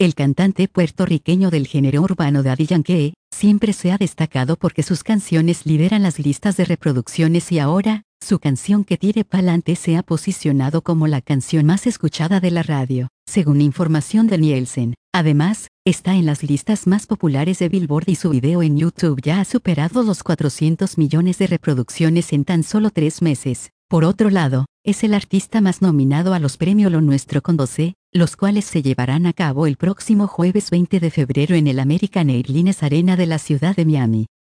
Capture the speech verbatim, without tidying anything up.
El cantante puertorriqueño del género urbano Daddy Yankee siempre se ha destacado porque sus canciones lideran las listas de reproducciones y ahora, su canción Que tire pa'lante se ha posicionado como la canción más escuchada de la radio, según información de Nielsen. Además, está en las listas más populares de Billboard y su video en YouTube ya ha superado los cuatrocientos millones de reproducciones en tan solo tres meses. Por otro lado, es el artista más nominado a los premios Lo Nuestro con doce, los cuales se llevarán a cabo el próximo jueves veinte de febrero en el American Airlines Arena de la ciudad de Miami.